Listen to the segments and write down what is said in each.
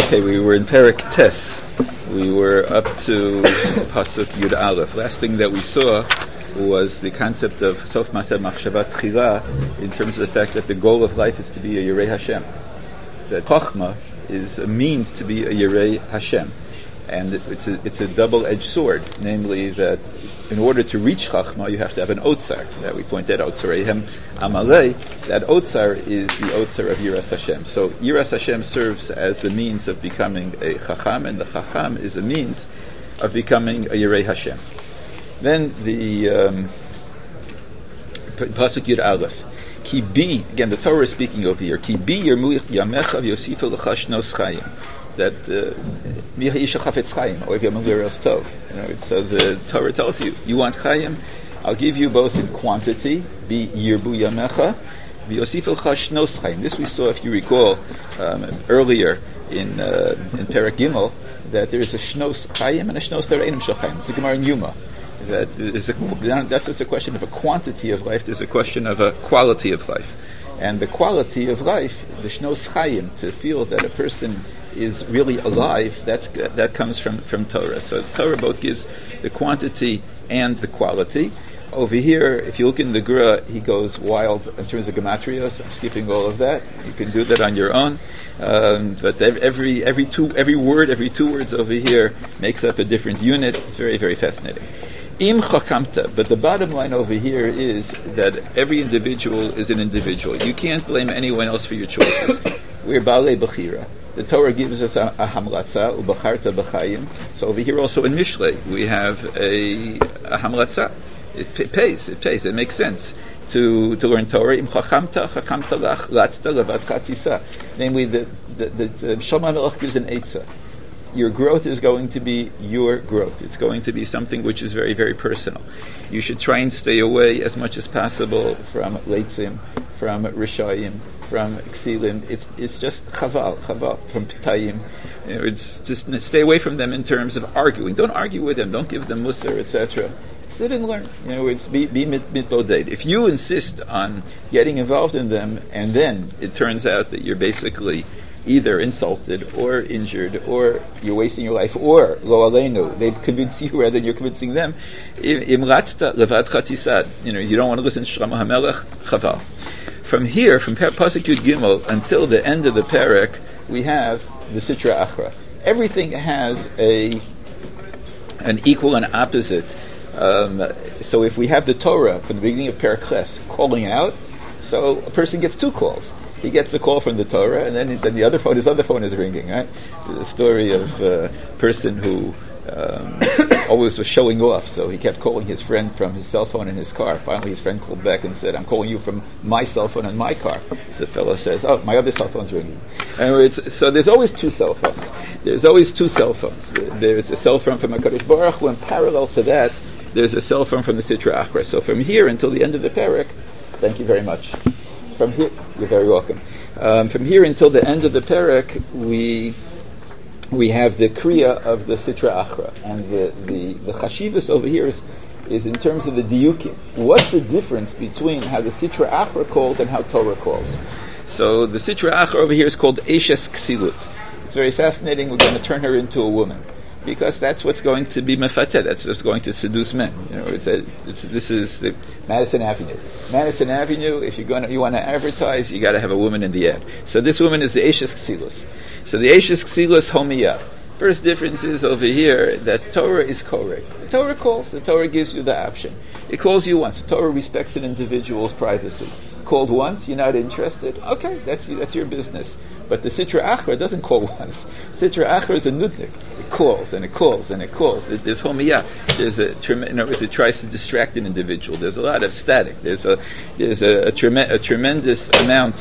Okay, we were in Perek Tes. We were up to Pasuk Yud Aleph. Last thing that we saw was the concept of Sof Maseh Machshavat Tchila in terms of the fact that the goal of life is to be a Yirei Hashem. That Chochmah is a means to be a Yirei Hashem. And it's a double-edged sword, namely that in order to reach Chachma, you have to have an Otzar. That we pointed out, Tzoreihem Amalei, that Otzar is the Otzar of Yiras Hashem. So Yiras Hashem serves as the means of becoming a Chacham, and the Chacham is a means of becoming a Yirei Hashem. Then the Pasuk Yud Aleph. Ki bi, again the Torah is speaking over here, Ki bi Yermu Yamecha V'Yosifu L'cha Shnos Chayim. That so the Torah tells you, you want Chayim, I'll give you both in quantity, be Yirbu Yamecha, V'Yosif El Shnos Chayim. This we saw, if you recall, earlier in Perek Gimel, that there is a Shnos Chayim and a Shnos Tereinim Shel Chayim. It's a Gemara in Yuma. That's just a question of a quantity of life, there's a question of a quality of life. And the quality of life, the Shnos Chayim, to feel that a person is really alive, that comes from Torah. So Torah both gives the quantity and the quality. Over here, if you look in the Gra, he goes wild in terms of gematrios. I'm skipping all of that. You can do that on your own. But every two words over here makes up a different unit. It's very, very fascinating. Im chakamta, but the bottom line over here is that every individual is an individual. You can't blame anyone else for your choices. We're Baalei Bechira. The Torah gives us a hamlatza, ubacharta b'chayim. So over here also in Mishlei, we have a hamlatza. It pays, it makes sense to learn Torah. Im chachamta lach, latzta levad chatisa. Namely, the Shlomo HaMelech gives an eitzah. Your growth is going to be your growth. It's going to be something which is very, very personal. You should try and stay away as much as possible from leitzim, from rishayim, from ksilim. It's just chaval, from pitayim. It's just stay away from them in terms of arguing. Don't argue with them. Don't give them musar, etc. Sit and learn. It's be mitboded. If you insist on getting involved in them, and then it turns out that you're basically either insulted or injured, or you're wasting your life, or lo aleinu, they convince you rather than you're convincing them. Imratzta levad chatisad. You don't want to listen to Shlomo HaMelech. Chaval. From here, from Pasuk Yud Gimel until the end of the Perek, we have the Sitra Achra. Everything has an equal and opposite. So if we have the Torah from the beginning of Perek Ches calling out, so a person gets two calls. He gets a call from the Torah, and then his other phone is ringing. Right? The story of a person who always was showing off, so he kept calling his friend from his cell phone in his car. Finally, his friend called back and said, "I'm calling you from my cell phone in my car." So the fellow says, "Oh, my other cell phone's ringing." So there's always two cell phones. There's a cell phone from HaKadosh Baruch Hu, and parallel to that, there's a cell phone from the Sitra Achra. So from here until the end of the Perek, thank you very much. From here, you're very welcome. From here until the end of the Perek, we have the Kriya of the Sitra Achra, and the Chashivas over here is in terms of the Diyukim. What's the difference between how the Sitra Achra calls and how Torah calls? So the Sitra Achra over here is called Eshes Ksilut. It's very fascinating. We're going to turn her into a woman, because that's what's going to be mefateh. That's what's going to seduce men. This is the Madison Avenue. Madison Avenue. If you want to advertise, you got to have a woman in the ad. So this woman is the Eshes Ksilus. So the Eshes Ksilus Homiyah. First difference is over here that Torah is korek. The Torah calls. The Torah gives you the option. It calls you once. The Torah respects an individual's privacy. Called once, you're not interested. Okay, that's your business. But the Sitra Achra doesn't call once. Sitra Achra is a nudnik. It calls and it calls and it calls. There's homiyah. It tries to distract an individual. There's a lot of static. There's a tremendous amount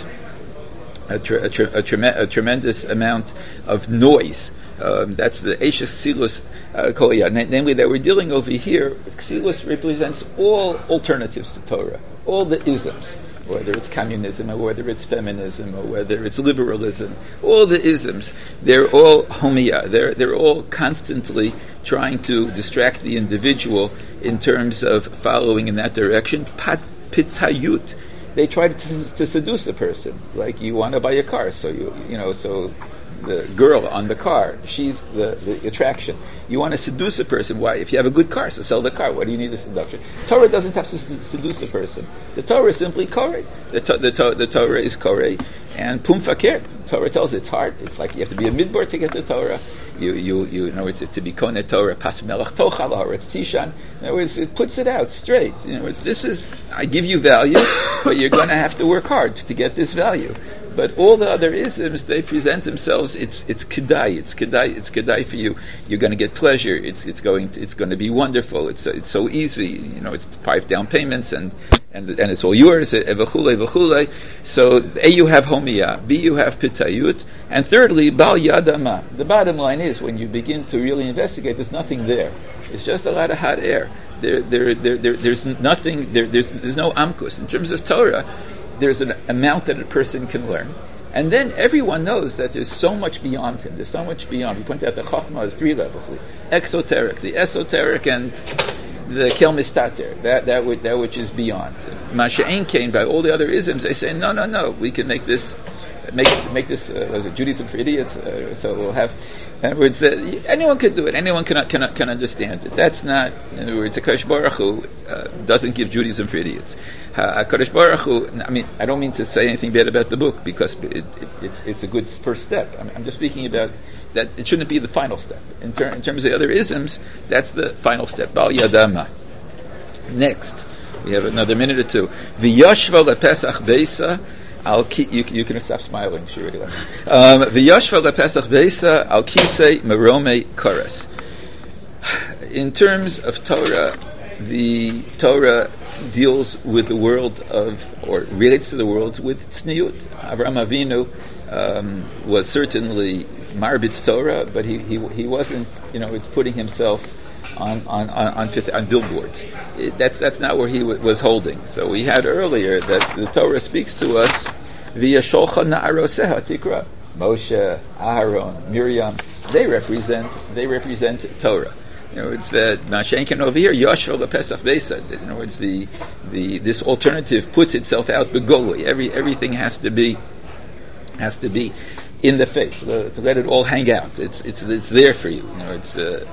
of noise. That's the Eshes Ksilus Koliyah. Namely, that we're dealing over here. Ksilus represents all alternatives to Torah, all the isms. Whether it's communism or whether it's feminism or whether it's liberalism, all the isms, they're all homiyah. They're all constantly trying to distract the individual in terms of following in that direction. Pitayut. They try to seduce a person. Like, you want to buy a car, so the girl on the car. She's the attraction. You want to seduce a person. Why? If you have a good car, so sell the car. What do you need a seduction? Torah doesn't have to seduce a person. The Torah is simply koreh. The Torah is koreh. And pum fakir. Torah tells it's hard. It's like you have to be a midbar to get the Torah. You know, it's to be konet Torah, pas melech tochal, it's tishan. In other words, it puts it out straight. You know, I give you value, but you're going to have to work hard to get this value. But all the other isms, they present themselves. It's kedai. It's kedai for you. You're going to get pleasure. It's going to be wonderful. It's so easy. You know, it's 5 down payments and it's all yours. V'chulei. So A, you have homiyah. B, you have pitayut. And thirdly, bal yadama. The bottom line is, when you begin to really investigate, there's nothing there. It's just a lot of hot air. There's nothing. There's no amkus in terms of Torah. There's an amount that a person can learn. And then everyone knows that there's so much beyond him. There's so much beyond. We point out that Chachma has 3 levels. The exoteric, the esoteric, and the kel mistater, that which is beyond. Masha'en Kain, by all the other isms, they say, no, we can make this Judaism for idiots. So we'll have, in other words, anyone could do it. Anyone can understand it. That's not, in other words, HaKadosh Baruch Hu doesn't give Judaism for idiots. HaKadosh Baruch Hu, I mean, I don't mean to say anything bad about the book, because it's a good first step. I'm just speaking about that it shouldn't be the final step. In terms of the other isms, that's the final step. Bal Yadama. Next, we have another minute or two. V'yashva lePesach beisa. You can stop smiling. V'yashva lePesach beisa al kisei merome koras. In terms of Torah, the Torah deals with the world or relates to the world with tzniut. Avraham Avinu was certainly marbitz Torah, but he wasn't. You know, it's putting himself on billboards. That's not where he was holding. So we had earlier that the Torah speaks to us via Sholcha Na'aroseha Tikra. Moshe, Aharon, Miriam, they represent Torah. You know, it's that Mashenkin over here, Yoshua lePesach Beisa. In other words, this alternative puts itself out begoli. Everything has to be in the face, to let it all hang out. It's there for you. You know,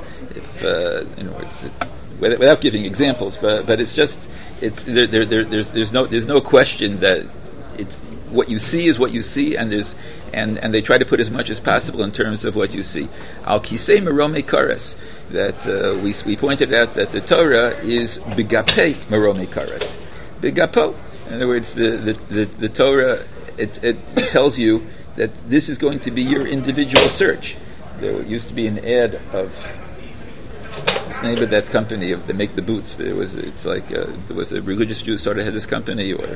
without giving examples, but it's just there's no question that it's what you see is what you see, and they try to put as much as possible in terms of what you see. Al kisei merome kares, that we pointed out that the Torah is bigapei merome kares, bigapo. In other words, the Torah it tells you that this is going to be your individual search. There used to be an ad of what's the name of that company they make the boots. There was a religious Jew started had this company, or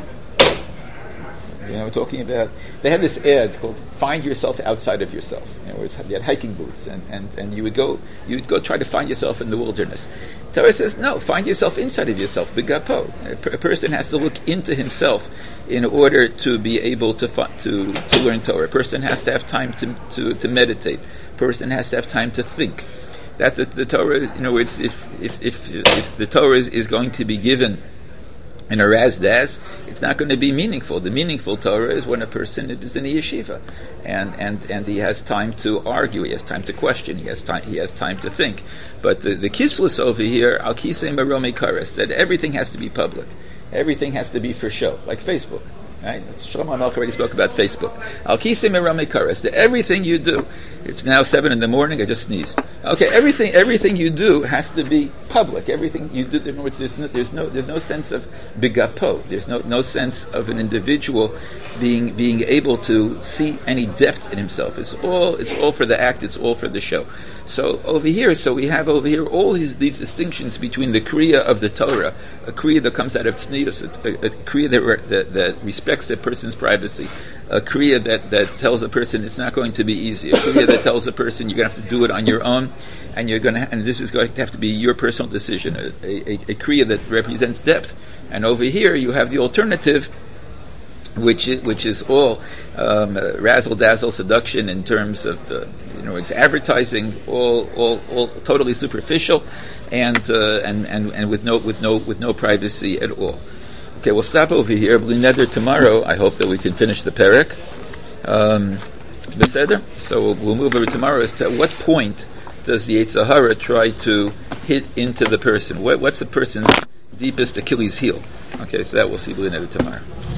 talking about, they had this ad called "Find Yourself Outside of Yourself." You had hiking boots, and you would go try to find yourself in the wilderness. Torah says no, find yourself inside of yourself. Bigapo. A person has to look into himself in order to be able to learn Torah. A person has to have time to meditate. A person has to have time to think. That's the Torah. If the Torah is going to be given in a Razdaz, it's not going to be meaningful. The meaningful Torah is when a person is in a yeshiva, and he has time to argue, he has time to question, he has time to think. But the kislis over here, al kisei merome kares, that everything has to be public, everything has to be for show, like Facebook. Right? Shlomo Melch already spoke about Facebook. Al kisei merome kares, that everything you do, it's now 7 a.m, I just sneezed. Okay, everything you do has to be public. Everything you do, in other words, there's no sense of bigapo. There's no sense of an individual being able to see any depth in himself. It's all for the act. It's all for the show. So we have over here all these distinctions between the kriya of the Torah, a kriya that comes out of tznius, a kriya that respects a person's privacy, a kriya that tells a person it's not going to be easy, a kriya that tells a person you're going to have to do it on your own, and this is going to have to be your personal decision, a kriya that represents depth. And over here you have the alternative, which is all razzle dazzle seduction in terms of it's advertising, all totally superficial, and with no privacy at all. Okay, we'll stop over here. B'li neder tomorrow, I hope that we can finish the perek. Beseder? So we'll move over tomorrow as to at what point does the Yetzer Hara try to hit into the person? What's the person's deepest Achilles heel? Okay, so that we'll see tomorrow.